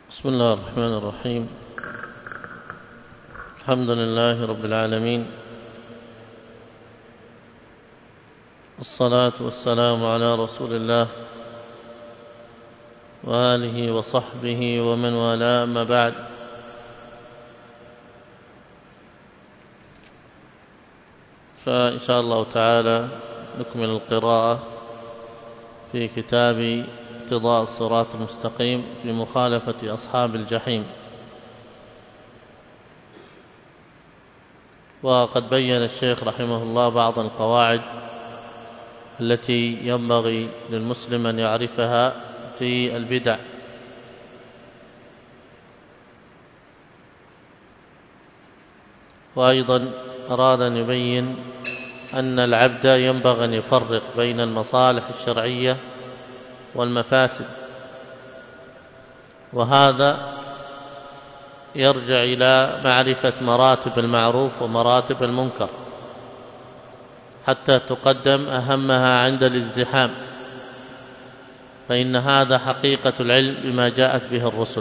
بسم الله الرحمن الرحيم. الحمد لله رب العالمين، والصلاة والسلام على رسول الله وآله وصحبه ومن والاه، أما بعد. فإن شاء الله تعالى نكمل القراءة في كتاب اقتضاء الصراط المستقيم في مخالفة أصحاب الجحيم. وقد بين الشيخ رحمه الله بعض القواعد التي ينبغي للمسلم أن يعرفها في البدع. وأيضا أراد أن يبين أن العبد ينبغي أن يفرق بين المصالح الشرعية والمفاسد، وهذا يرجع إلى معرفة مراتب المعروف ومراتب المنكر حتى تقدم أهمها عند الازدحام، فإن هذا حقيقة العلم بما جاءت به الرسل.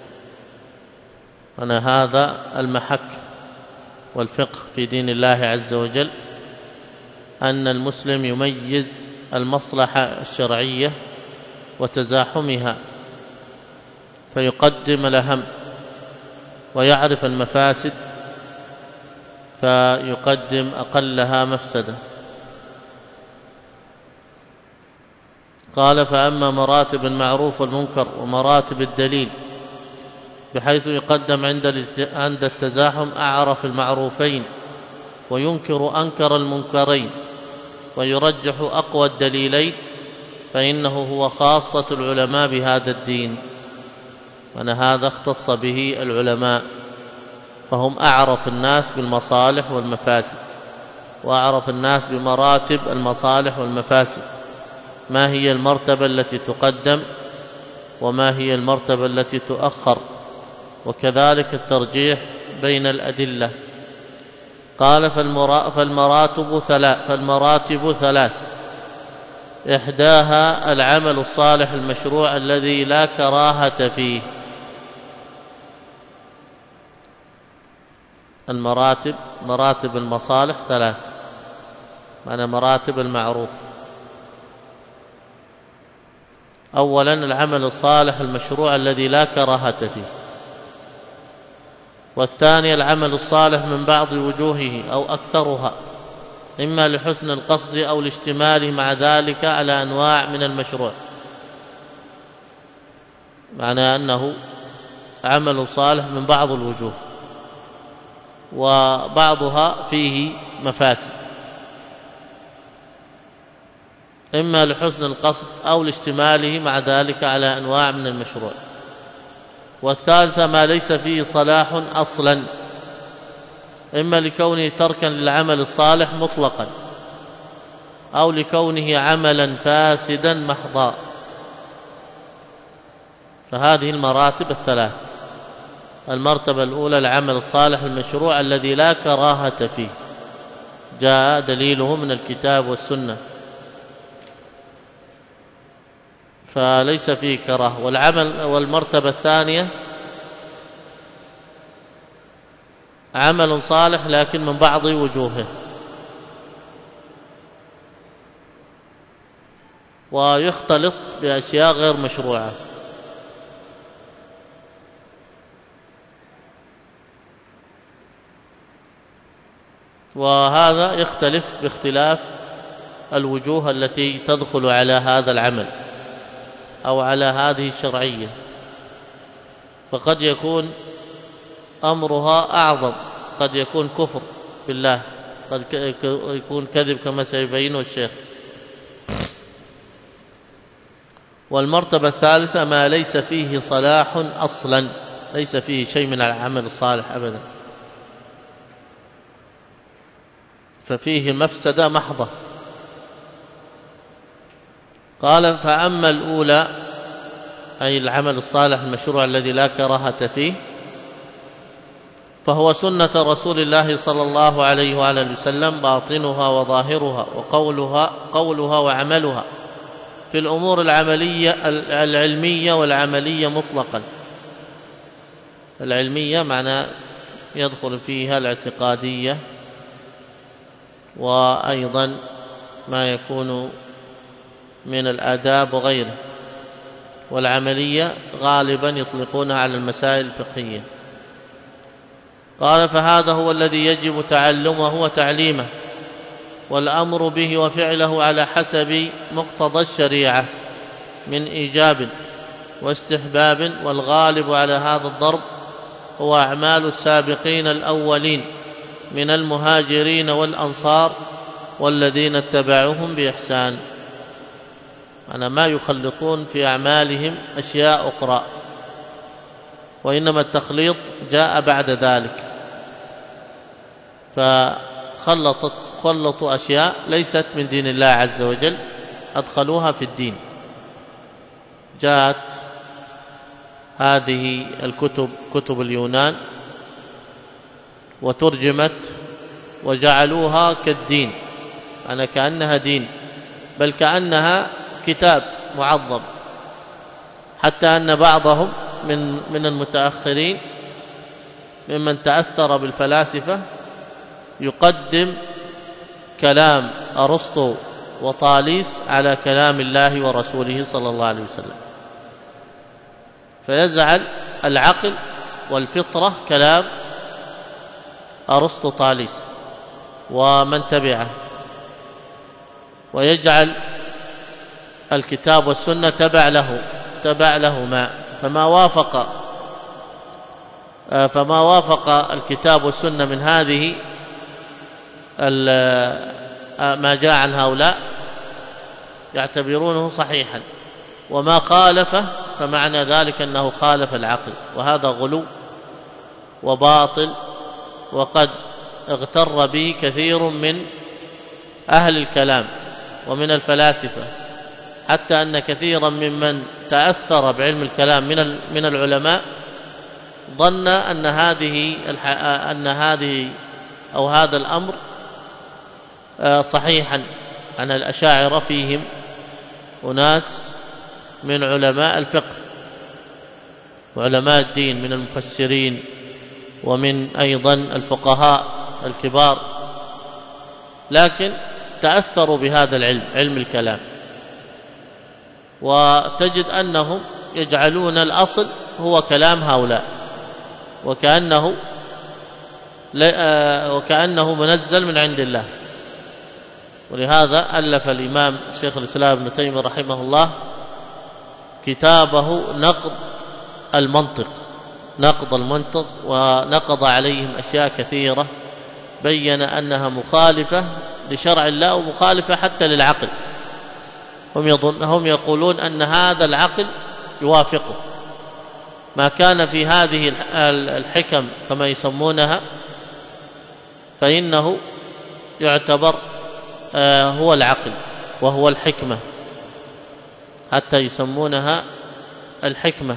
أنا هذا المحك والفقه في دين الله عز وجل، أن المسلم يميز المصلحة الشرعية وتزاحمها فيقدم الأهم، ويعرف المفاسد فيقدم أقلها مفسدة. قال: فأما مراتب المعروف والمنكر ومراتب الدليل، بحيث يقدم عند التزاحم أعرف المعروفين وينكر أنكر المنكرين ويرجح أقوى الدليلين، فإنه هو خاصة العلماء بهذا الدين، وأن هذا اختص به العلماء، فهم أعرف الناس بالمصالح والمفاسد، وأعرف الناس بمراتب المصالح والمفاسد، ما هي المرتبة التي تقدم وما هي المرتبة التي تؤخر، وكذلك الترجيح بين الأدلة. قال: فالمراتب ثلاث، إحداها العمل الصالح المشروع الذي لا كراهة فيه. مراتب المصالح ثلاث، معنى مراتب المعروف. أولا العمل الصالح المشروع الذي لا كراهة فيه، والثاني العمل الصالح من بعض وجوهه أو أكثرها، إما لحسن القصد أو لاشتماله مع ذلك على أنواع من المشروع، معنى أنه عمل صالح من بعض الوجوه وبعضها فيه مفاسد، إما لحسن القصد أو لاشتماله مع ذلك على أنواع من المشروع. والثالثة ما ليس فيه صلاح أصلا، إما لكونه تركا للعمل الصالح مطلقا أو لكونه عملا فاسدا محضا. فهذه المراتب الثلاث. المرتبة الأولى العمل الصالح المشروع الذي لا كراهة فيه، جاء دليله من الكتاب والسنة، فليس فيه كراهة. والمرتبة الثانية عمل صالح لكن من بعض وجوهه، ويختلط بأشياء غير مشروعة. وهذا يختلف باختلاف الوجوه التي تدخل على هذا العمل أو على هذه الشرعية، فقد يكون أمرها أعظم، قد يكون كفر بالله، قد يكون كذب كما سيبينه الشيخ. والمرتبة الثالثة ما ليس فيه صلاح أصلا، ليس فيه شيء من العمل الصالح أبدا، ففيه مفسدة محضة. قال: فأما الأولى أي العمل الصالح المشروع الذي لا كراهة فيه، فهو سنة رسول الله صلى الله عليه وآله وسلم، باطنها وظاهرها وقولها في الأمور العلمية والعملية مطلقا، العلمية معنى يدخل فيها الاعتقادية، وأيضا ما يكون من الآداب وغيره. والعملية غالبا يطلقونها على المسائل الفقهية. قال: فهذا هو الذي يجب تعلمه وتعليمه، والأمر به وفعله على حسب مقتضى الشريعة من إيجاب واستحباب، والغالب على هذا الضرب هو أعمال السابقين الأولين من المهاجرين والأنصار والذين اتبعوهم بإحسان. أنا ما يخلطون في أعمالهم أشياء أخرى، وإنما التخليط جاء بعد ذلك، فخلطوا أشياء ليست من دين الله عز وجل أدخلوها في الدين. جاءت هذه الكتب كتب اليونان وترجمت وجعلوها كالدين، أنا كأنها دين، بل كأنها كتاب معظم، حتى أن بعضهم من المتأخرين ممن تأثر بالفلاسفة يقدم كلام أرسطو وطاليس على كلام الله ورسوله صلى الله عليه وسلم، فيجعل العقل والفطرة كلام أرسطو طاليس ومن تبعه، ويجعل الكتاب والسنة تبع لهما، فما وافق الكتاب والسنة من هذه ما جاء عن هؤلاء يعتبرونه صحيحا، وما خالفه فمعنى ذلك أنه خالف العقل، وهذا غلو وباطل، وقد اغتر به كثير من أهل الكلام ومن الفلاسفة، حتى أن كثيرا ممن تأثر بعلم الكلام من العلماء ظن أن هذه أو هذا الأمر صحيحا. عن الأشاعرة فيهم أناس من علماء الفقه وعلماء الدين من المفسرين ومن أيضا الفقهاء الكبار، لكن تأثروا بهذا العلم، علم الكلام، وتجد أنهم يجعلون الأصل هو كلام هؤلاء، وكأنه منزل من عند الله. ولهذا ألف الإمام شيخ الإسلام ابن تيمية رحمه الله كتابه نقض المنطق، ونقض عليهم أشياء كثيرة بين أنها مخالفة لشرع الله ومخالفة حتى للعقل. هم يقولون أن هذا العقل يوافقه ما كان في هذه الحكم كما يسمونها، فإنه يعتبر هو العقل وهو الحكمة، حتى يسمونها الحكمة.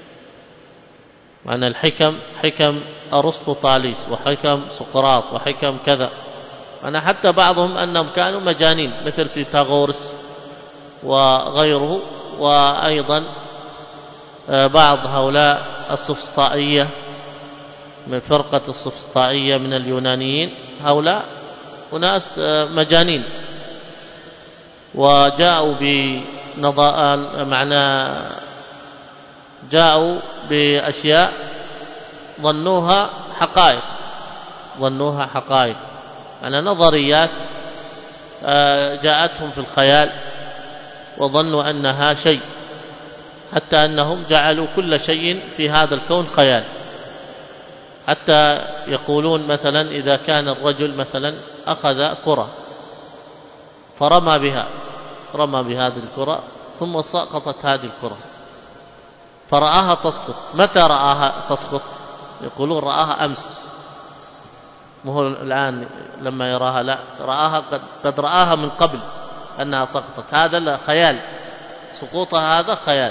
معنى الحكم حكم أرسطو طاليس وحكم سقراط وحكم كذا، أنا حتى بعضهم أنهم كانوا مجانين مثل فيثاغورس وغيره، وأيضا بعض هؤلاء السفسطائية من فرقة السفسطائية من اليونانيين، هؤلاء أناس مجانين، وجاءوا جاءوا بأشياء ظنوها حقائق، يعني نظريات جاءتهم في الخيال وظنوا أنها شيء، حتى أنهم جعلوا كل شيء في هذا الكون خيال. حتى يقولون مثلا إذا كان الرجل مثلا أخذ كرة فرمى بهذه الكرة ثم سقطت هذه الكرة فرآها تسقط، متى رآها تسقط؟ يقولون رآها أمس، مو الآن لما يراها، لا، رآها قد رآها من قبل أنها سقطت، هذا خيال، سقوطها هذا خيال.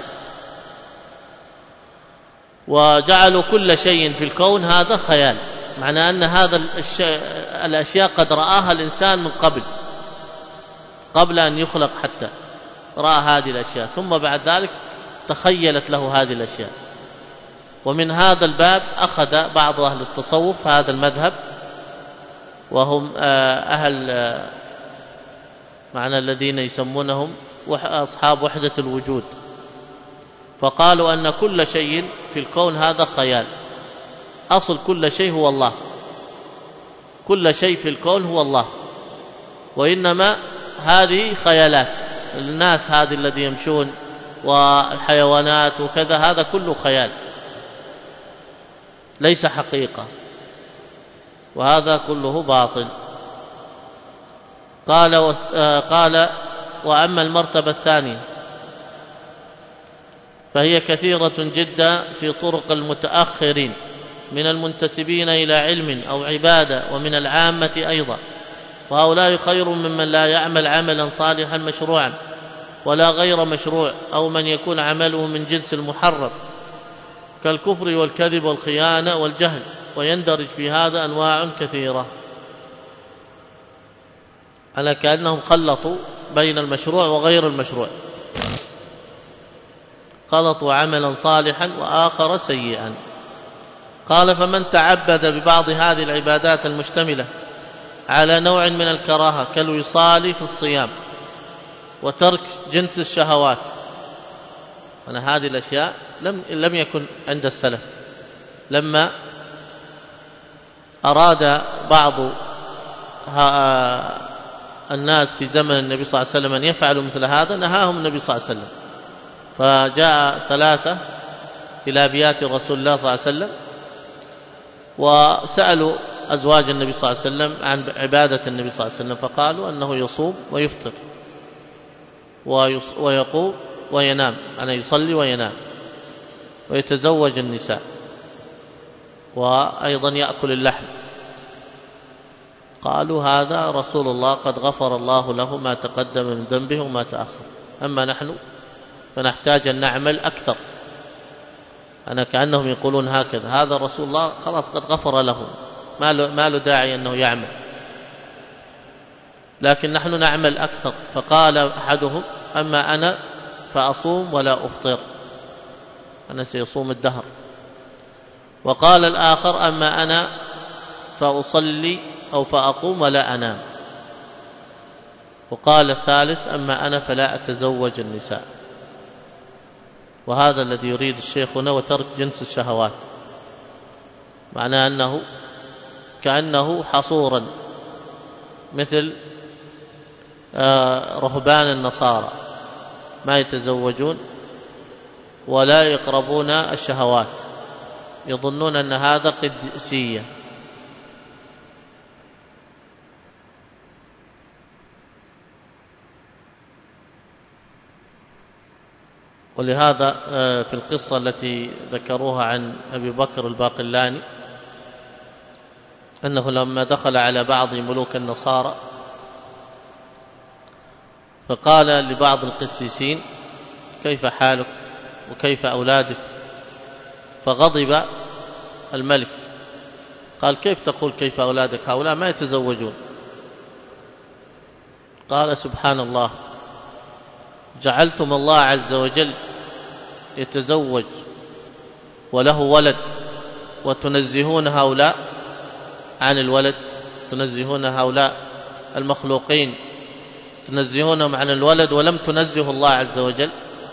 وجعلوا كل شيء في الكون هذا خيال، معنى أن هذا الأشياء قد رآها الإنسان من قبل أن يخلق، حتى رأى هذه الأشياء، ثم بعد ذلك تخيلت له هذه الأشياء. ومن هذا الباب أخذ بعض أهل التصوف هذا المذهب، وهم أهل معنى الذين يسمونهم أصحاب وحدة الوجود، فقالوا أن كل شيء في الكون هذا خيال، أصل كل شيء هو الله، كل شيء في الكون هو الله، وإنما هذه خيالات الناس، هذه الذي يمشون والحيوانات وكذا، هذا كله خيال ليس حقيقة، وهذا كله باطل. قال وأما المرتبة الثانية فهي كثيرة جدا في طرق المتأخرين من المنتسبين إلى علم أو عبادة ومن العامة أيضا، وهؤلاء خير ممن لا يعمل عملا صالحا مشروعا ولا غير مشروع، أو من يكون عمله من جنس المحرم كالكفر والكذب والخيانة والجهل، ويندرج في هذا أنواع كثيرة، على كأنهم خلطوا بين المشروع وغير المشروع، خلطوا عملا صالحا وآخر سيئا. قال فمن تعبد ببعض هذه العبادات المشتملة على نوع من الكراهة كالوصال في الصيام وترك جنس الشهوات، أنا هذه الأشياء لم يكن عند السلف، لما أراد بعض الناس في زمن النبي صلى الله عليه وسلم أن يفعلوا مثل هذا نهاهم النبي صلى الله عليه وسلم، فجاء 3 إلى أبيات رسول الله صلى الله عليه وسلم وسألوا أزواج النبي صلى الله عليه وسلم عن عبادة النبي صلى الله عليه وسلم، فقالوا أنه يصوم ويفطر ويقوم وينام، أنا يصلي وينام ويتزوج النساء وأيضا يأكل اللحم. قالوا هذا رسول الله قد غفر الله له ما تقدم من ذنبه وما تأخر، أما نحن فنحتاج أن نعمل أكثر. أنا كأنهم يقولون هكذا، هذا رسول الله خلاص قد غفر له، ما له داعي أنه يعمل، لكن نحن نعمل أكثر. فقال أحدهم أما أنا فأصوم ولا أفطر، أنا سيصوم الدهر. وقال الآخر أما أنا فأصلي أو فأقوم ولا أنام. وقال الثالث أما أنا فلا أتزوج النساء. وهذا الذي يريد الشيخ هنا، وترك جنس الشهوات، معناه أنه كأنه حصورا مثل رهبان النصارى، ما يتزوجون ولا يقربون الشهوات، يظنون أن هذا قدسية. ولهذا في القصة التي ذكروها عن أبي بكر الباقلاني أنه لما دخل على بعض ملوك النصارى فقال لبعض القسيسين كيف حالك وكيف أولادك؟ فغضب الملك، قال كيف تقول كيف أولادك؟ هؤلاء ما يتزوجون. قال سبحان الله، جعلتم الله عز وجل يتزوج وله ولد وتنزهون هؤلاء عن الولد، تنزهون هؤلاء المخلوقين تنزهونهم عن الولد ولم تنزه الله عز وجل.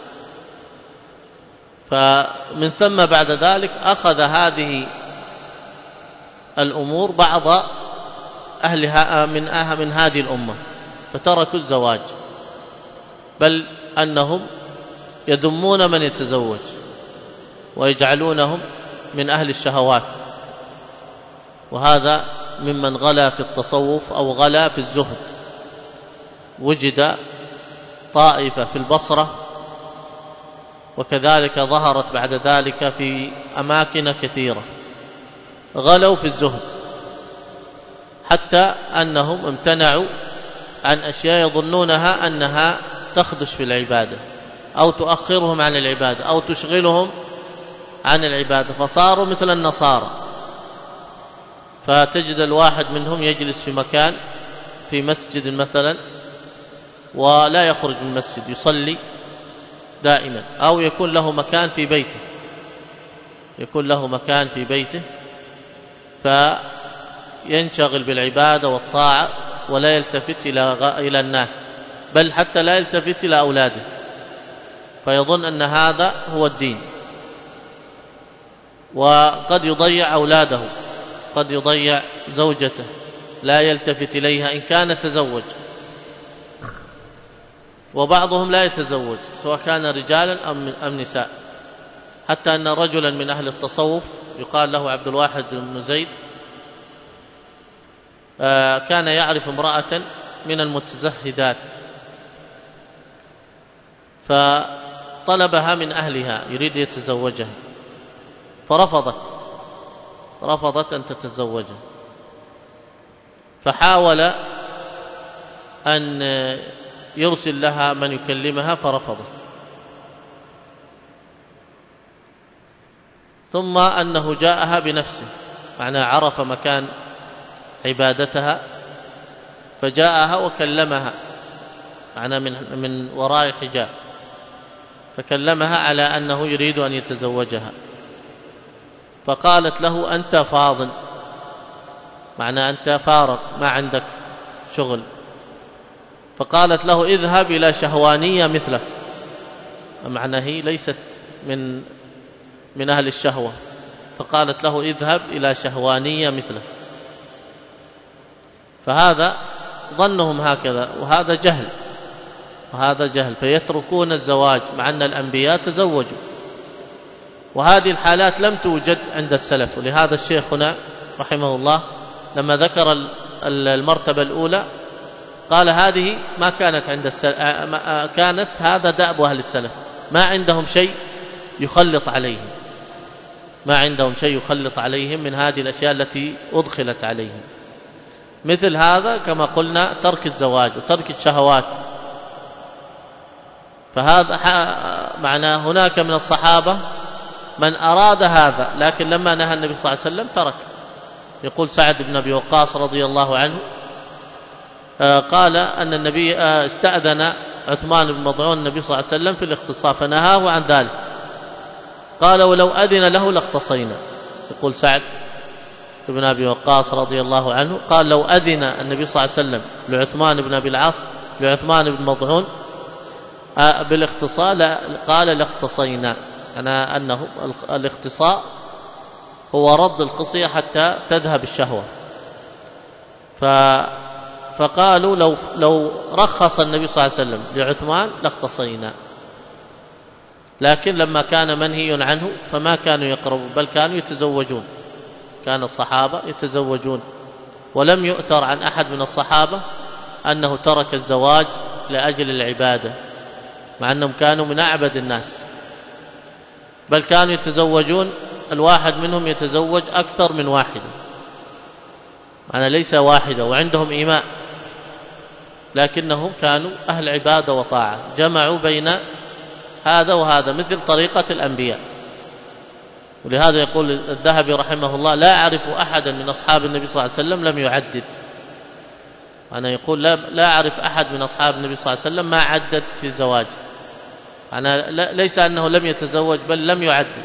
فمن ثم بعد ذلك أخذ هذه الأمور بعض أهلها من هذه الأمة فتركوا الزواج، بل أنهم يذمون من يتزوج ويجعلونهم من أهل الشهوات. وهذا ممن غلا في التصوف أو غلا في الزهد. وجد طائفة في البصرة، وكذلك ظهرت بعد ذلك في أماكن كثيرة، غلوا في الزهد حتى أنهم امتنعوا عن أشياء يظنونها أنها تخدش في العبادة أو تؤخرهم عن العبادة أو تشغلهم عن العبادة، فصاروا مثل النصارى. فتجد الواحد منهم يجلس في مكان في مسجد مثلا ولا يخرج من المسجد، يصلي دائما، أو يكون له مكان في بيته يكون له مكان في بيته فينشغل بالعبادة والطاعة ولا يلتفت إلى الناس، بل حتى لا يلتفت إلى أولاده، فيظن أن هذا هو الدين، وقد يضيع أولاده، قد يضيع زوجته، لا يلتفت إليها إن كان تزوج. وبعضهم لا يتزوج سواء كان رجالا أم نساء، حتى أن رجلا من أهل التصوف يقال له عبد الواحد بن زيد كان يعرف امرأة من المتزهدات فطلبها من أهلها يريد يتزوجها، فرفضت أن تتزوجه، فحاول أن يرسل لها من يكلمها فرفضت، ثم أنه جاءها بنفسه، معناه عرف مكان عبادتها فجاءها وكلمها، معناه من وراء حجاب، فكلمها على أنه يريد أن يتزوجها، فقالت له أنت فاضل، معناه أنت فارغ ما عندك شغل، فقالت له اذهب إلى شهوانية مثلك، معناه هي ليست من أهل الشهوة، فقالت له اذهب إلى شهوانية مثلك. فهذا ظنهم هكذا، وهذا جهل فيتركون الزواج مع أن الأنبياء تزوجوا، وهذه الحالات لم توجد عند السلف. ولهذا الشيخ هنا رحمه الله لما ذكر المرتبة الأولى قال هذه ما كانت عند السلف، كانت هذا دأب أهل السلف، ما عندهم شيء يخلط عليهم، ما عندهم شيء يخلط عليهم من هذه الأشياء التي أدخلت عليهم، مثل هذا كما قلنا ترك الزواج وترك الشهوات. فهذا معناه هناك من الصحابة من أراد هذا، لكن لما نهى النبي صلى الله عليه وسلم ترك. يقول سعد بن أبي وقاص رضي الله عنه قال أن النبي استأذن عثمان بن مظعون النبي صلى الله عليه وسلم في الاختصاص فنهاه عن ذلك، قال ولو أذن له لاختصينا. يقول سعد بن أبي وقاص رضي الله عنه قال لو أذن النبي صلى الله عليه وسلم لعثمان بن مظعون بالاختصاء قال لاختصينا، أنه الاختصاء هو رد الخصية حتى تذهب الشهوة. فقالوا لو رخص النبي صلى الله عليه وسلم لعثمان لاختصينا، لكن لما كان منهي عنه فما كانوا يقربون، بل كانوا يتزوجون، كان الصحابة يتزوجون، ولم يؤثر عن أحد من الصحابة أنه ترك الزواج لأجل العبادة، مع أنهم كانوا من أعبد الناس، بل كانوا يتزوجون، الواحد منهم يتزوج أكثر من واحدة، معنى ليس واحدة، وعندهم إيماء، لكنهم كانوا أهل عبادة وطاعة، جمعوا بين هذا وهذا مثل طريقة الأنبياء. ولهذا يقول الذهبي رحمه الله لا أعرف أحدا من أصحاب النبي صلى الله عليه وسلم لم يعدد، أنا يقول لا أعرف أحد من أصحاب النبي صلى الله عليه وسلم ما عدد في زواجه، أنا ليس أنه لم يتزوج بل لم يعدد.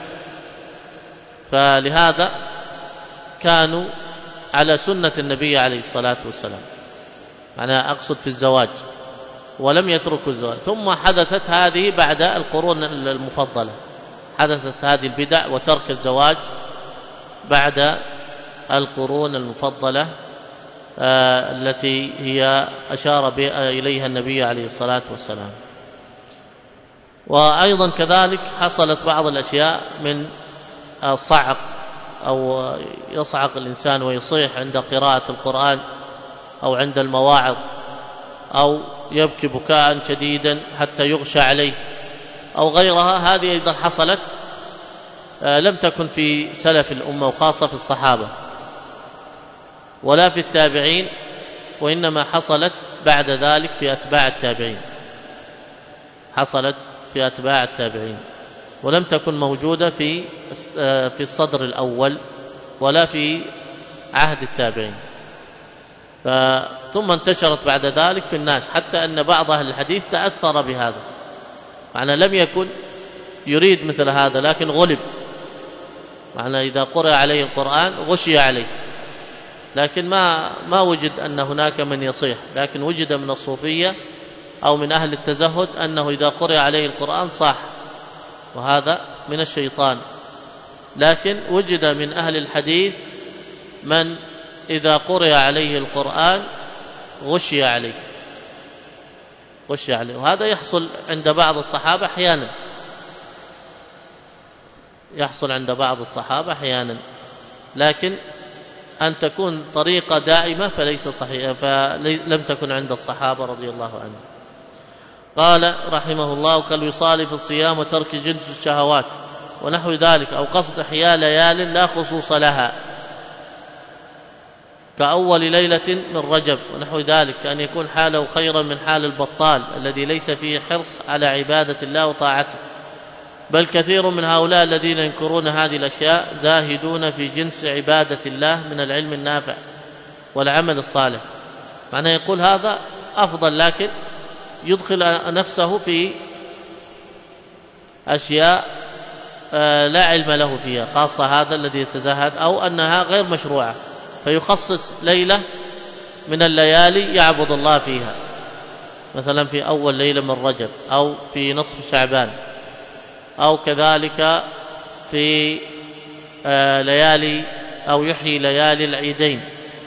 فلهذا كانوا على سنة النبي عليه الصلاة والسلام، أنا أقصد في الزواج، ولم يتركوا الزواج. ثم حدثت هذه بعد القرون المفضلة، حدثت هذه البدع وترك الزواج بعد القرون المفضلة التي هي أشار إليها النبي عليه الصلاة والسلام. وأيضا كذلك حصلت بعض الأشياء من الصعق، أو يصعق الإنسان ويصيح عند قراءة القرآن أو عند المواعظ، أو يبكي بكاء شديدا حتى يغشى عليه أو غيرها، هذه أيضا حصلت، لم تكن في سلف الأمة وخاصة في الصحابة ولا في التابعين، وإنما حصلت بعد ذلك في أتباع التابعين، حصلت في أتباع التابعين، ولم تكن موجودة في الصدر الأول ولا في عهد التابعين. ثم انتشرت بعد ذلك في الناس، حتى أن بعض أهل الحديث تأثر بهذا، معنى لم يكن يريد مثل هذا لكن غلب، معنى إذا قرأ عليه القرآن غشي عليه، لكن ما وجد أن هناك من يصيح، لكن وجد من الصوفية أو من أهل التزهد أنه إذا قرأ عليه القرآن صاح، وهذا من الشيطان. لكن وجد من أهل الحديث من إذا قرأ عليه القرآن غشي عليه، وهذا يحصل عند بعض الصحابة أحيانا، لكن أن تكون طريقة دائمة فليس صحيحة، فلم تكن عند الصحابة رضي الله عنهم. قال رحمه الله: كالوصال في الصيام وترك جنس الشهوات ونحو ذلك، أو قصد إحياء ليال لا خصوص لها كأول ليلة من رجب ونحو ذلك، كأن يكون حاله خيرا من حال البطال الذي ليس فيه حرص على عبادة الله وطاعته. بل كثير من هؤلاء الذين ينكرون هذه الأشياء زاهدون في جنس عبادة الله من العلم النافع والعمل الصالح. معنى يقول هذا أفضل، لكن يدخل نفسه في أشياء لا علم له فيها، خاصة هذا الذي يتزهد، أو أنها غير مشروعة، فيخصص ليلة من الليالي يعبد الله فيها، مثلا في أول ليلة من رجب، أو في نصف شعبان، أو كذلك في ليالي، أو يحيي ليالي العيدين،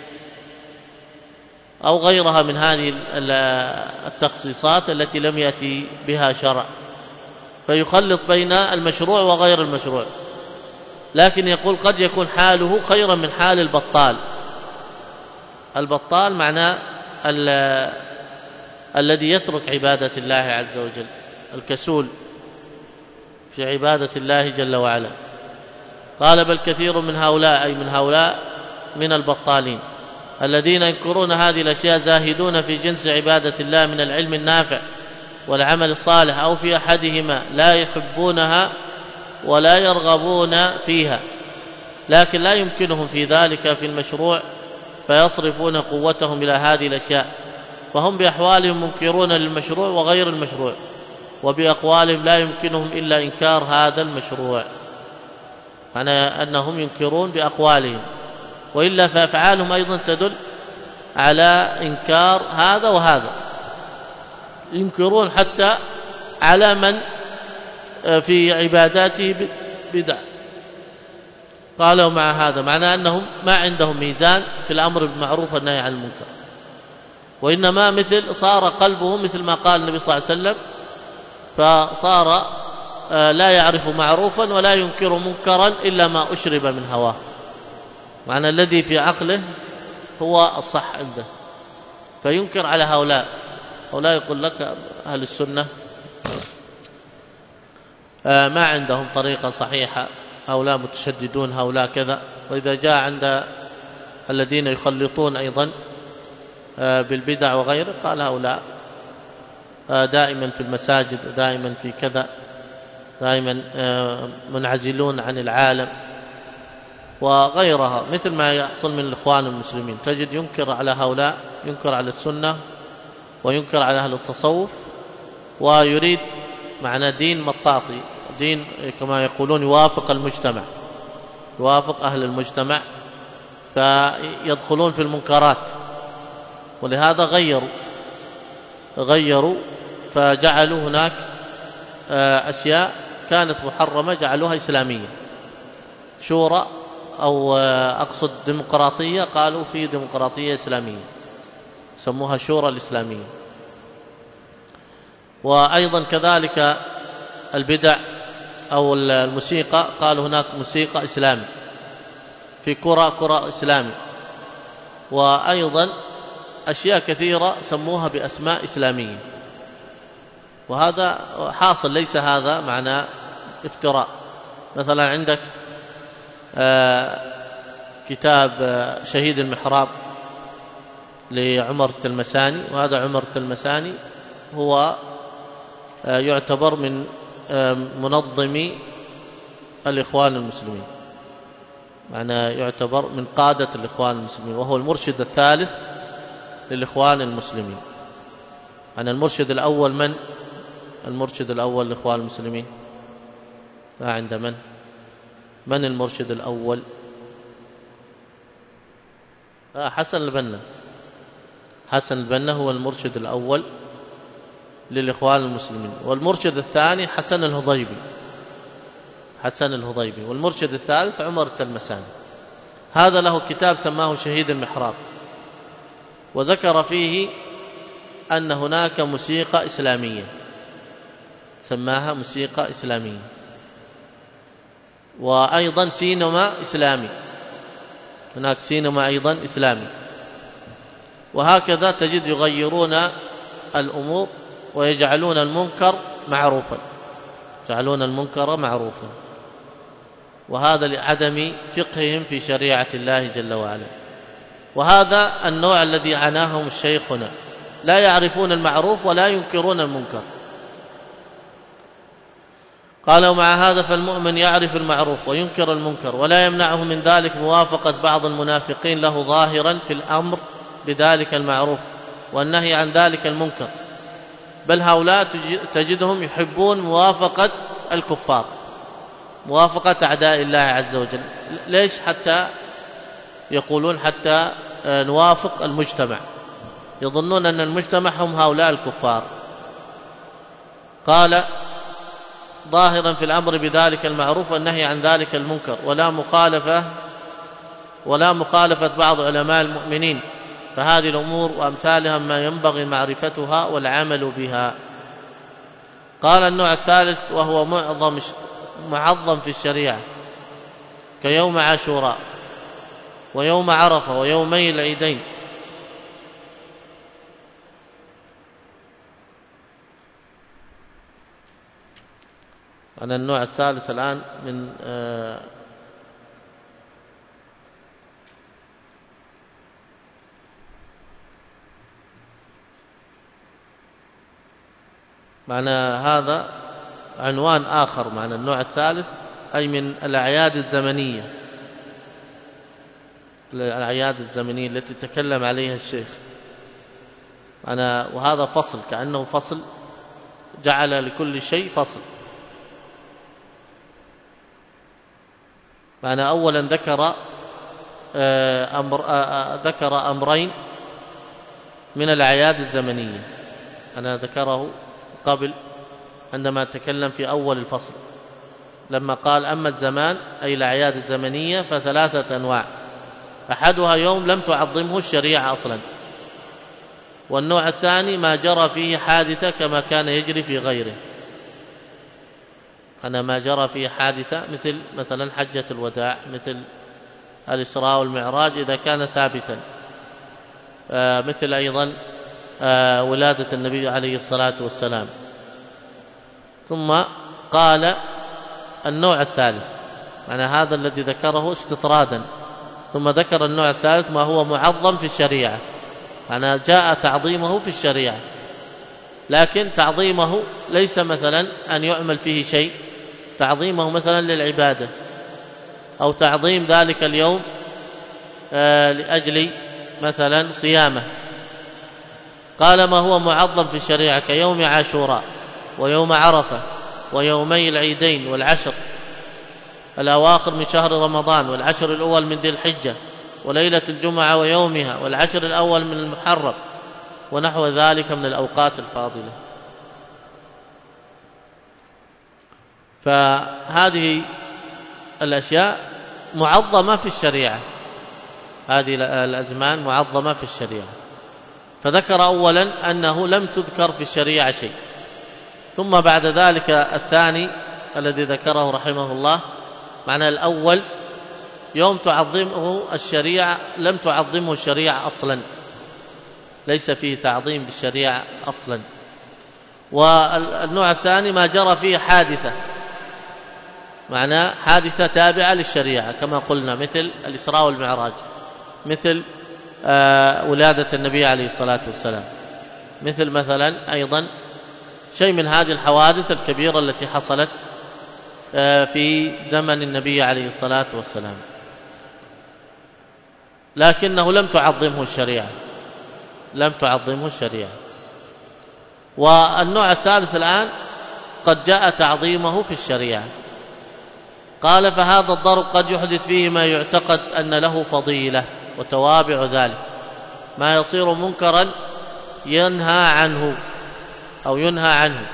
أو غيرها من هذه التخصيصات التي لم يأتي بها شرع، فيخلط بين المشروع وغير المشروع. لكن يقول قد يكون حاله خيرا من حال البطال معناه الذي يترك عبادة الله عز وجل، الكسول في عبادة الله جل وعلا. قال: بل كثير من هؤلاء، أي من هؤلاء من البطالين الذين ينكرون هذه الأشياء زاهدون في جنس عبادة الله من العلم النافع والعمل الصالح، أو في أحدهما، لا يحبونها ولا يرغبون فيها، لكن لا يمكنهم في ذلك في المشروع، فيصرفون قوتهم إلى هذه الأشياء، فهم بأحوالهم منكرون للمشروع وغير المشروع، وبأقوالهم لا يمكنهم إلا إنكار هذا المشروع، معنى أنهم ينكرون بأقوالهم، وإلا فأفعالهم أيضا تدل على إنكار هذا وهذا، ينكرون حتى على من في عباداته بدع. قالوا مع هذا معنى أنهم ما عندهم ميزان في الأمر بالمعروف والنهي عن المنكر، وإنما صار قلبه مثل ما قال النبي صلى الله عليه وسلم، فصار لا يعرف معروفا ولا ينكر منكرا إلا ما أشرب من هواه، معنى الذي في عقله هو الصح عنده، فينكر على هؤلاء يقول لك أهل السنة ما عندهم طريقة صحيحة، هؤلاء متشددون، هؤلاء كذا. وإذا جاء عند الذين يخلطون أيضا بالبدع وغيره، قال هؤلاء دائما في المساجد، ودائما في كذا، دائما منعزلون عن العالم وغيرها، مثل ما يحصل من الإخوان المسلمين، تجد ينكر على هؤلاء، ينكر على السنة وينكر على أهل التصوف، ويريد معنى دين مطاطي، دين كما يقولون يوافق المجتمع، يوافق أهل المجتمع، فيدخلون في المنكرات. ولهذا غيروا فجعلوا هناك أشياء كانت محرمة جعلوها إسلامية، شورى أو أقصد ديمقراطية، قالوا في ديمقراطية إسلامية سموها شورى الإسلامية. وأيضا كذلك البدع أو الموسيقى، قالوا هناك موسيقى إسلامي، في كرة إسلامي، وأيضا أشياء كثيرة سموها بأسماء إسلامية، وهذا حاصل، ليس هذا معنى افتراء. مثلا عندك كتاب شهيد المحراب لعمر التلمساني، وهذا عمر التلمساني هو يعتبر من منظمي الإخوان المسلمين، معنى يعتبر من قادة الإخوان المسلمين، وهو المرشد الثالث للإخوان المسلمين. أنا المرشد الأول من؟ المرشد الأول للإخوان المسلمين عند من؟ من المرشد الأول؟ حسن البنا. حسن البنا هو المرشد الأول للإخوان المسلمين، والمرشد الثاني حسن الهضيبي. حسن الهضيبي. والمرشد الثالث عمر التلمساني. هذا له كتاب سماه شهيد المحراب، وذكر فيه أن هناك موسيقى إسلامية سماها موسيقى إسلامية، وأيضا سينما إسلامي، هناك سينما أيضا إسلامي. وهكذا تجد يغيرون الأمور ويجعلون المنكر معروفا، يجعلون المنكر معروفا، وهذا لعدم فقههم في شريعة الله جل وعلا. وهذا النوع الذي عناهم الشيخ هنا، لا يعرفون المعروف ولا ينكرون المنكر. قال: ومع هذا فالمؤمن يعرف المعروف وينكر المنكر، ولا يمنعه من ذلك موافقة بعض المنافقين له ظاهرا في الأمر بذلك المعروف والنهي عن ذلك المنكر، بل هؤلاء تجدهم يحبون موافقة الكفار، موافقة أعداء الله عز وجل. ليش؟ حتى يقولون حتى نوافق المجتمع، يظنون أن المجتمع هم هؤلاء الكفار. قال: ظاهرا في الأمر بذلك المعروف والنهي عن ذلك المنكر، ولا مخالفة بعض علماء المؤمنين، فهذه الأمور وأمثالها ما ينبغي معرفتها والعمل بها. قال: النوع الثالث وهو معظم في الشريعة، كيوم عاشوراء ويوم عرفة ويومي العيدين. أنا النوع الثالث الآن من معنى هذا عنوان آخر، معنى النوع الثالث أي من الأعياد الزمنية، الأعياد الزمنية التي تكلم عليها الشيخ. وهذا فصل، كأنه فصل، جعل لكل شيء فصل. معنى أولا ذكر أمرين من الأعياد الزمنية، أنا ذكره قبل عندما تكلم في أول الفصل، لما قال: أما الزمان أي الأعياد الزمنية فثلاثة أنواع، أحدها يوم لم تعظمه الشريعة أصلا، والنوع الثاني ما جرى فيه حادثة كما كان يجري في غيره. ما جرى فيه حادثة مثلا حجة الوداع، مثل الإسراء والمعراج إذا كان ثابتا، مثل أيضا ولادة النبي عليه الصلاة والسلام. ثم قال النوع الثالث، هذا الذي ذكره استطرادا، ثم ذكر النوع الثالث ما هو معظم في الشريعة، جاء تعظيمه في الشريعة، لكن تعظيمه ليس مثلا أن يعمل فيه شيء، تعظيمه مثلا للعبادة، أو تعظيم ذلك اليوم لأجل مثلا صيامه. قال: ما هو معظم في الشريعة كيوم عاشوراء ويوم عرفة ويومي العيدين والعشر الأواخر من شهر رمضان والعشر الأول من ذي الحجة وليلة الجمعة ويومها والعشر الأول من المحرم ونحو ذلك من الأوقات الفاضلة. فهذه الأشياء معظمة في الشريعة، هذه الأزمان معظمة في الشريعة. فذكر أولا أنه لم تذكر في الشريعة شيء، ثم بعد ذلك الثاني الذي ذكره رحمه الله، معنى الأول يوم تعظمه الشريعة لم تعظمه الشريعة أصلا، ليس فيه تعظيم بالشريعة أصلا. والنوع الثاني ما جرى فيه حادثة، حادثة تابعة للشريعة كما قلنا، مثل الإسراء والمعراج، مثل ولادة النبي عليه الصلاة والسلام، مثلا أيضا شيء من هذه الحوادث الكبيرة التي حصلت في زمن النبي عليه الصلاة والسلام، لكنه لم تعظمه الشريعة، لم تعظمه الشريعة. والنوع الثالث الآن قد جاء تعظيمه في الشريعة، قال فهذا الضرب قد يحدث فيه ما يعتقد أن له فضيلة، وتوابع ذلك ما يصير منكرا ينهى عنه أو ينهى عنه.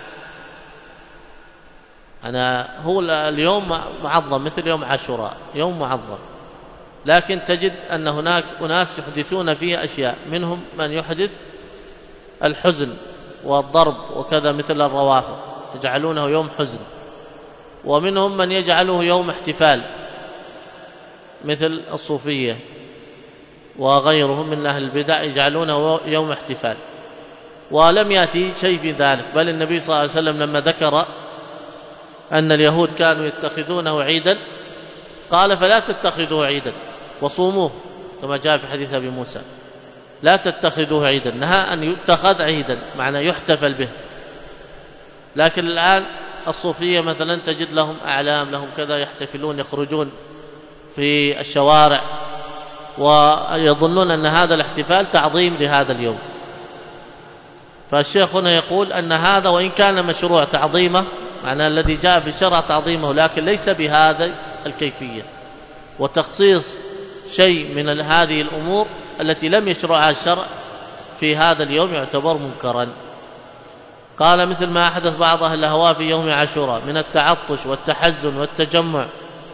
هو اليوم معظم مثل يوم عاشوراء، يوم معظم، لكن تجد أن هناك أناس يحدثون فيه أشياء، منهم من يحدث الحزن والضرب وكذا مثل الروافض يجعلونه يوم حزن، ومنهم من يجعله يوم احتفال مثل الصوفية وغيرهم من أهل البدع يجعلونه يوم احتفال، ولم يأتي شيء في ذلك. بل النبي صلى الله عليه وسلم لما ذكر أن اليهود كانوا يتخذونه عيدا قال فلا تتخذوه عيدا وصوموه، كما جاء في حديث أبي موسى لا تتخذوه عيدا، نهى أن يتخذ عيدا معنى يحتفل به. لكن الآن الصوفية مثلا تجد لهم أعلام، لهم كذا، يحتفلون، يخرجون في الشوارع ويظنون أن هذا الاحتفال تعظيم لهذا اليوم. فالشيخ هنا يقول أن هذا وإن كان مشروع تعظيمه، معنى الذي جاء في الشرع تعظيمه، لكن ليس بهذا الكيفية، وتخصيص شيء من هذه الأمور التي لم يشرعها الشرع في هذا اليوم يعتبر منكرا. قال مثل ما أحدث بعض أهل الأهواء في يوم عاشوراء من التعطش والتحزن والتجمع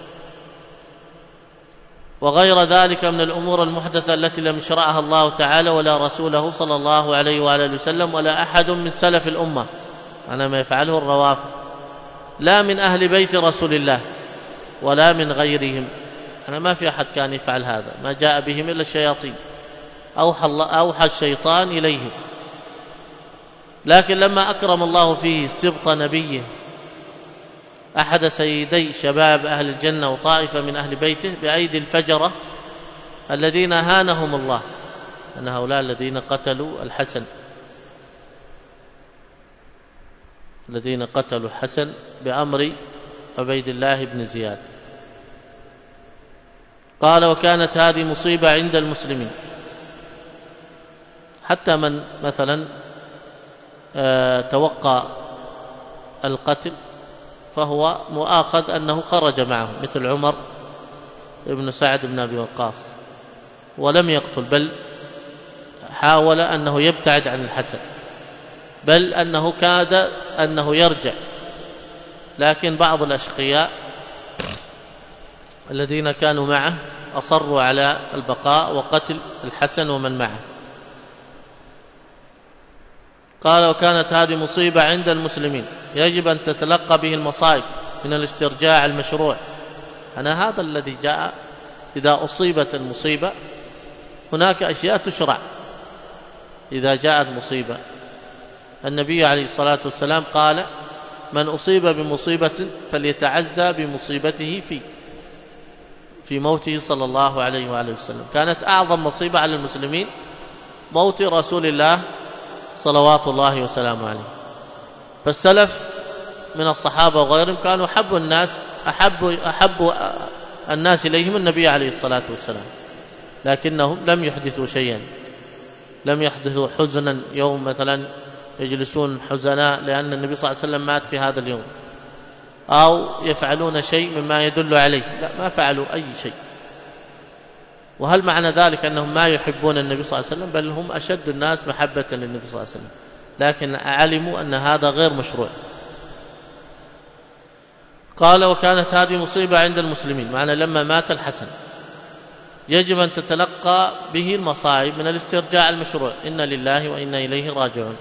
وغير ذلك من الأمور المحدثة التي لم يشرعها الله تعالى ولا رسوله صلى الله عليه وآله وسلم ولا أحد من سلف الأمة، أنا ما يفعله الروافض، لا من أهل بيت رسول الله ولا من غيرهم. أنا ما في أحد كان يفعل هذا، ما جاء بهم إلا الشياطين، أوحى الشيطان إليهم. لكن لما أكرم الله فيه سبط نبيه أحد سيدي شباب أهل الجنة وطائفة من أهل بيته بأيدي الفجرة الذين هانهم الله، أن هؤلاء الذين قتلوا الحسن، الذين قتلوا الحسن بأمر عبيد الله بن زياد. قال وكانت هذه مصيبة عند المسلمين، حتى من مثلا توقع القتل فهو مؤاخذ أنه خرج معهم، مثل عمر بن سعد بن أبي وقاص، ولم يقتل، بل حاول أنه يبتعد عن الحسن، بل أنه كاد أنه يرجع. لكن بعض الأشقياء الذين كانوا معه أصروا على البقاء وقتل الحسن ومن معه. قال وكانت هذه مصيبة عند المسلمين يجب أن تتلقى به المصائب من الاسترجاع المشروع. هذا الذي جاء، إذا أصيبت المصيبة هناك أشياء تشرع إذا جاءت مصيبة. النبي عليه الصلاة والسلام قال من أصيب بمصيبة فليتعزى بمصيبته في موته صلى الله عليه وآله وسلم. كانت أعظم مصيبة على المسلمين موت رسول الله صلوات الله وسلامه عليه. فالسلف من الصحابة وغيرهم كانوا أحب الناس إليهم النبي عليه الصلاة والسلام، لكنهم لم يحدثوا شيئا، لم يحدثوا حزنا يوم مثلا يجلسون حزناء لأن النبي صلى الله عليه وسلم مات في هذا اليوم، أو يفعلون شيء مما يدل عليه، لا، ما فعلوا أي شيء. وهل معنى ذلك أنهم ما يحبون النبي صلى الله عليه وسلم؟ بل هم أشد الناس محبة للنبي صلى الله عليه وسلم، لكن علموا أن هذا غير مشروع. قال وكانت هذه مصيبة عند المسلمين، معنى لما مات الحسن يجب أن تتلقى به المصائب من الاسترجاع المشروع، إنا لله وإنا إليه راجعون.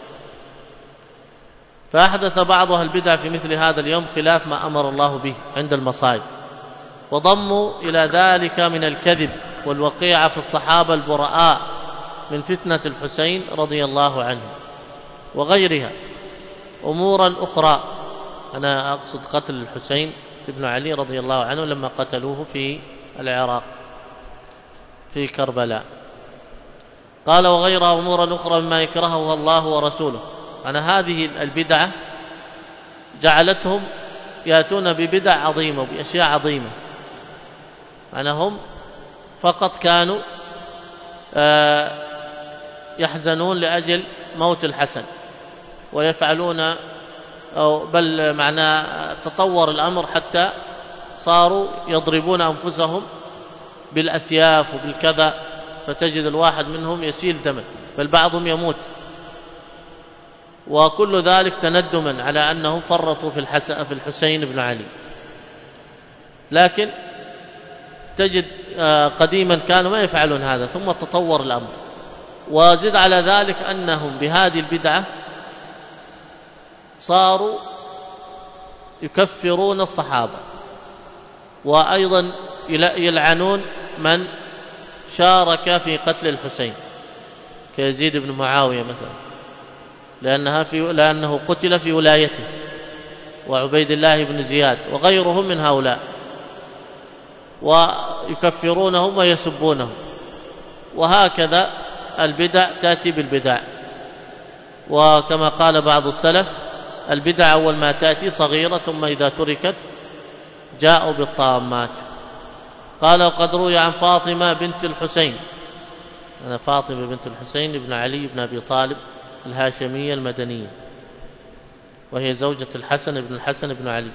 فأحدث بعض أهل البدع في مثل هذا اليوم خلاف ما أمر الله به عند المصائب، وضموا إلى ذلك من الكذب والوقيعة في الصحابة البراء من فتنة الحسين رضي الله عنه وغيرها أمورا أخرى. أنا أقصد قتل الحسين ابن علي رضي الله عنه لما قتلوه في العراق في كربلاء. قال وغيرها أمورا أخرى مما يكرهه الله ورسوله. هذه البدعة جعلتهم يأتون ببدع عظيمة وبأشياء عظيمة. هم فقط كانوا يحزنون لأجل موت الحسن ويفعلون، أو بل تطور الأمر حتى صاروا يضربون أنفسهم بالأسياف وبالكذا، فتجد الواحد منهم يسيل دما، بل بعضهم يموت، وكل ذلك تندما على أنهم فرطوا في الحسين بن علي. لكن تجد قديما كانوا ما يفعلون هذا، ثم تطور الأمر. وزد على ذلك أنهم بهذه البدعة صاروا يكفرون الصحابة، وأيضا يلعنون من شارك في قتل الحسين كيزيد بن معاوية مثلا، لأنه قتل في ولايته، وعبيد الله بن زياد وغيرهم من هؤلاء، ويكفرونهم ويسبونهم. وهكذا البدع تأتي بالبدع، وكما قال بعض السلف: البدع أول ما تأتي صغيرة، ثم إذا تركت جاءوا بالطامات. قال: وقد روي عن فاطمة بنت الحسين، أنا فاطمة بنت الحسين بن علي بن أبي طالب الهاشمية المدنية، وهي زوجة الحسن بن علي،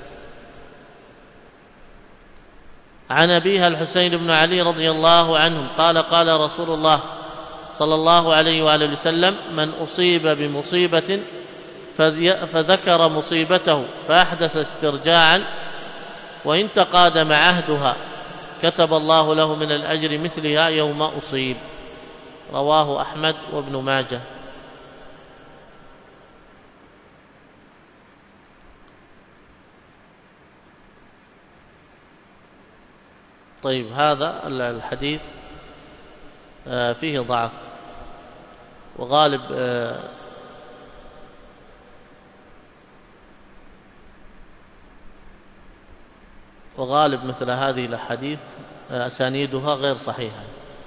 عن أبيها الحسين بن علي رضي الله عنهم قال: قال رسول الله صلى الله عليه وآله وسلم: من أصيب بمصيبة فذكر مصيبته فأحدث استرجاعا وإن تقادم عهدها كتب الله له من الأجر مثلها يوم أصيب. رواه أحمد وابن ماجه. طيب، هذا الحديث فيه ضعف، وغالب مثل هذه الأحاديث أسانيدها غير صحيحة.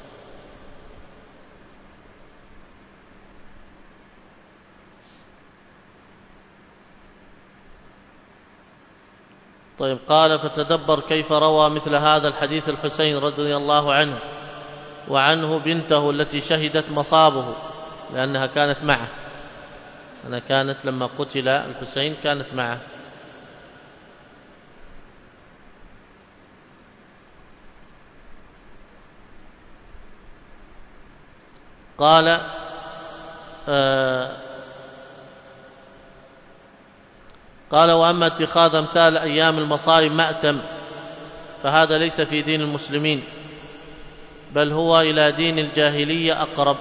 طيب، قال: فتدبر كيف روى مثل هذا الحديث الحسين رضي الله عنه وعنه بنته التي شهدت مصابه، لأنها كانت معه، كانت لما قتل الحسين كانت معه. قال: وأما اتخاذ أمثال أيام المصائب مأتم فهذا ليس في دين المسلمين، بل هو إلى دين الجاهلية أقرب.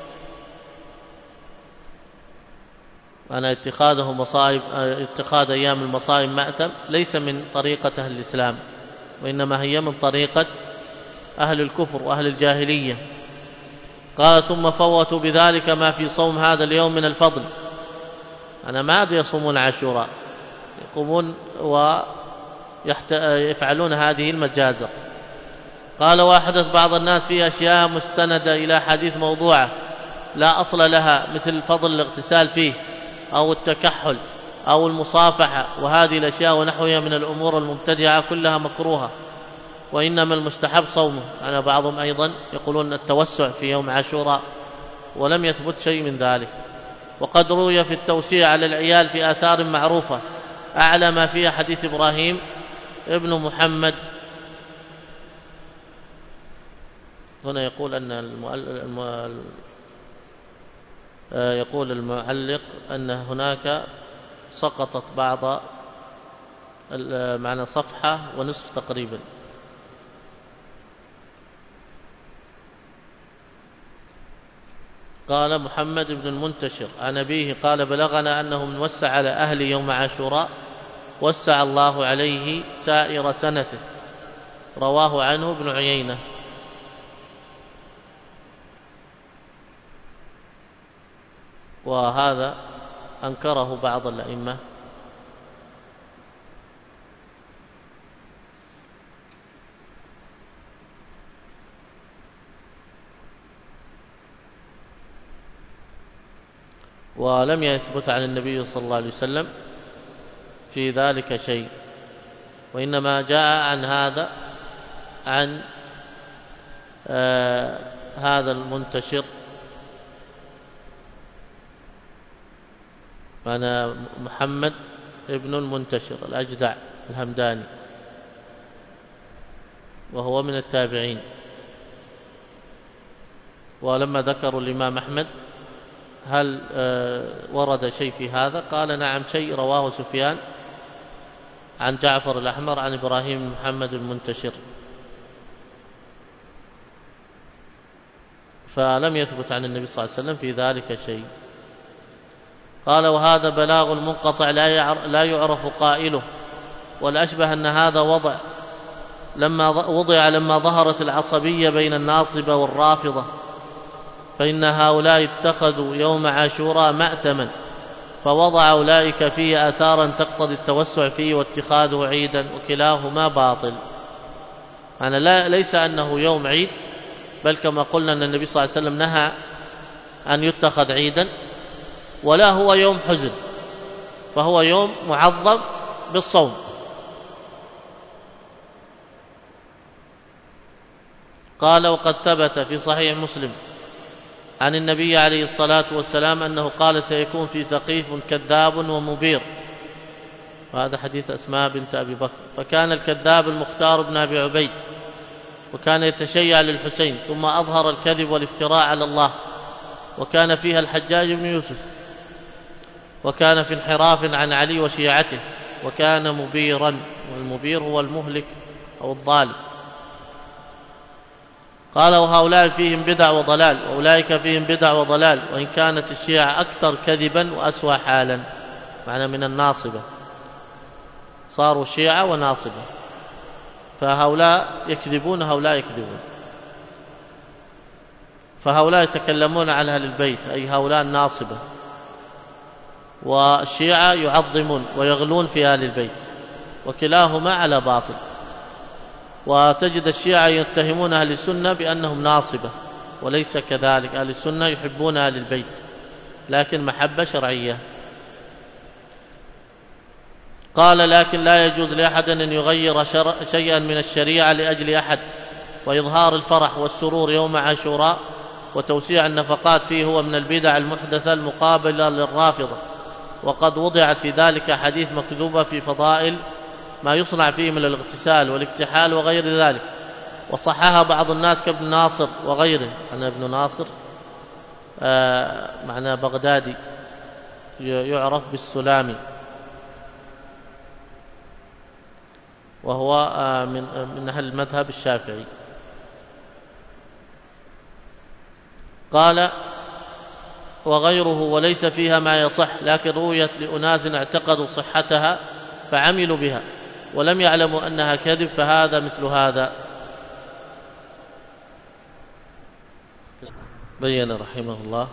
اتخاذ أيام المصائب مأتم ليس من طريقة أهل الإسلام، وإنما هي من طريقة أهل الكفر وأهل الجاهلية. قال: ثم فوتوا بذلك ما في صوم هذا اليوم من الفضل. ما عاد يصومون عاشوراء، يقومون ويفعلون هذه المجازر. قال: وأحدث بعض الناس في أشياء مستندة إلى حديث موضوعة لا أصل لها، مثل فضل الاغتسال فيه أو التكحل أو المصافحة، وهذه الأشياء ونحوها من الأمور المبتدعة كلها مكروهة، وإنما المستحب صومه. بعضهم أيضا يقولون التوسع في يوم عاشوراء، ولم يثبت شيء من ذلك. وقد روي في التوسيع على العيال في آثار معروفة، أعلى ما فيها حديث إبراهيم ابن محمد. هنا يقول يقول المعلق أن هناك سقطت بعض معنى صفحة ونصف تقريبا. قال: محمد بن المنتشر عن أبيه قال: بلغنا أنه من وسع على أهل يوم عاشوراء وسع الله عليه سائر سنته. رواه عنه ابن عيينة. وهذا أنكره بعض الأئمة. ولم يثبت عن النبي صلى الله عليه وسلم في ذلك شيء، وإنما جاء عن هذا المنتشر، محمد ابن المنتشر الأجدع الهمداني، وهو من التابعين. ولما ذكروا الإمام أحمد هل ورد شيء في هذا؟ قال نعم، شيء رواه سفيان عن جعفر الأحمر عن إبراهيم بن محمد المنتشر، فلم يثبت عن النبي صلى الله عليه وسلم في ذلك شيء. قال وهذا بلاغ منقطع لا يعرف قائله، والأشبه أن هذا لما ظهرت العصبية بين الناصبة والرافضة، فإن هؤلاء اتخذوا يوم عاشوراء مأتما، فوضع أولئك فيه آثارا تقتضي التوسع فيه واتخاذه عيدا، وكلاهما باطل. يعني ليس أنه يوم عيد، بل كما قلنا أن النبي صلى الله عليه وسلم نهى أن يتخذ عيدا، ولا هو يوم حزن، فهو يوم معظم بالصوم. قال وقد ثبت في صحيح مسلم عن النبي عليه الصلاة والسلام أنه قال سيكون في ثقيف كذاب ومبير، وهذا حديث أسماء بنت أبي بكر. فكان الكذاب المختار بن أبي عبيد، وكان يتشيع للحسين، ثم أظهر الكذب والافتراء على الله، وكان فيها الحجاج بن يوسف، وكان في انحراف عن علي وشيعته، وكان مبيرا، والمبير هو المهلك أو الظالم. قال وهؤلاء فيهم بدع وضلال، وأولئك فيهم بدع وضلال، وإن كانت الشيعة أكثر كذبا وأسوأ حالا، معنى من الناصبة، صاروا شيعة وناصبة، فهؤلاء يكذبون هؤلاء يكذبون. فهؤلاء يتكلمون عن أهل البيت، أي هؤلاء الناصبة، والشيعة يعظمون ويغلون في أهل البيت، وكلاهما على باطل. وتجد الشيعة يتهمون أهل السنة بأنهم ناصبة، وليس كذلك. أهل السنة يحبون أهل البيت، لكن محبة شرعية. قال لكن لا يجوز لأحد أن يغير شيئا من الشريعة لأجل أحد، وإظهار الفرح والسرور يوم عاشوراء وتوسيع النفقات فيه هو من البدع المحدثة المقابلة للرافضة، وقد وضعت في ذلك حديث مكذوبة في فضائل ما يصنع فيه من الاغتسال والاكتحال وغير ذلك، وصحها بعض الناس كابن ناصر وغيره. أنا ابن ناصر معنى بغدادي، يعرف بالسلامي، وهو من أهل المذهب الشافعي. قال وغيره وليس فيها ما يصح، لكن رويت لأناس اعتقدوا صحتها فعملوا بها ولم يعلموا أنها كذب، فهذا مثل هذا. بين رحمه الله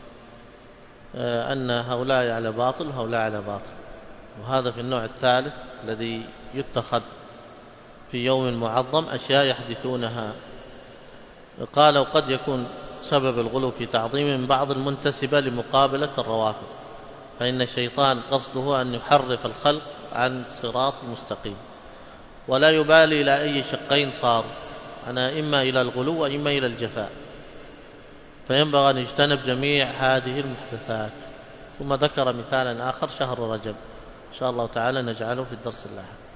أن هؤلاء على باطل وهؤلاء على باطل، وهذا في النوع الثالث الذي يتخذ في يوم معظم أشياء يحدثونها. قال وقد يكون سبب الغلو في تعظيم من بعض المنتسبة لمقابلة الروافض، فإن الشيطان قصده أن يحرف الخلق عن الصراط المستقيم، ولا يبالي إلى أي شقين صاروا، أنا إما إلى الغلو وإما إلى الجفاء، فينبغي أن يجتنب جميع هذه المحدثات. ثم ذكر مثالا آخر شهر رجب، إن شاء الله تعالى نجعله في الدرس اللاحق.